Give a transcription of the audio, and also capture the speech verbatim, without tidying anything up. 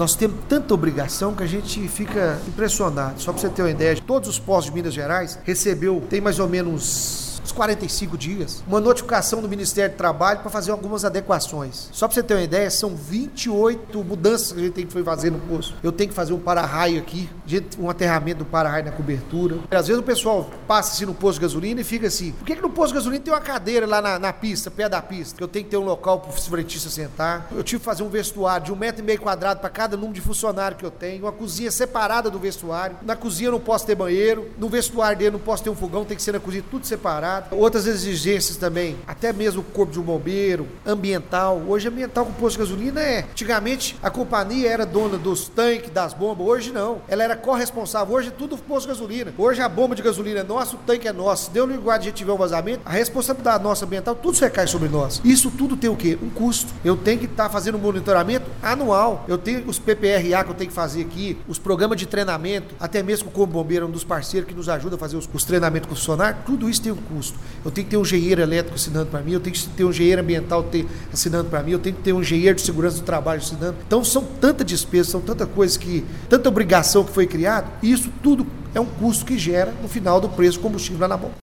Nós temos tanta obrigação que a gente fica impressionado. Só para você ter uma ideia, todos os postos de Minas Gerais recebeu, tem mais ou menos uns quarenta e cinco dias, uma notificação do Ministério do Trabalho para fazer algumas adequações. Só para você ter uma ideia, são vinte e oito mudanças que a gente tem que fazer no posto. Eu tenho que fazer um para-raio aqui, um aterramento do para-raio na cobertura. Às vezes o pessoal passa assim no posto de gasolina e fica assim, por que que no posto de gasolina tem uma cadeira lá na, na pista, pé da pista? Que eu tenho que ter um local para o frentista sentar. Eu tive que fazer um vestuário de um metro e meio quadrado para cada número de funcionário que eu tenho, uma cozinha separada do vestuário. Na cozinha eu não posso ter banheiro, no vestuário dele não posso ter um fogão, tem que ser na cozinha tudo separado. Outras exigências também, até mesmo o corpo de um bombeiro, ambiental. Hoje ambiental com posto de gasolina é... Antigamente a companhia era dona dos tanques, das bombas, hoje não. Ela era corresponsável, hoje é tudo posto de gasolina. Hoje a bomba de gasolina é nossa, o tanque é nosso. Se deu no igual a gente tiver um vazamento, a responsabilidade nossa ambiental, tudo isso recai sobre nós. Isso tudo tem o quê? Um custo. Eu tenho que estar tá fazendo um monitoramento anual. Eu tenho os P P R A que eu tenho que fazer aqui, os programas de treinamento, até mesmo com o Corpo Bombeiro, um dos parceiros que nos ajuda a fazer os, os treinamentos com o funcionário, tudo isso tem um custo. Eu tenho que ter um engenheiro elétrico assinando para mim, eu tenho que ter um engenheiro ambiental ter, assinando para mim, eu tenho que ter um engenheiro de segurança do trabalho assinando. Então são tanta despesa, são tanta coisa que, tanta obrigação que foi criada, e isso tudo é um custo que gera no final do preço do combustível lá na bomba.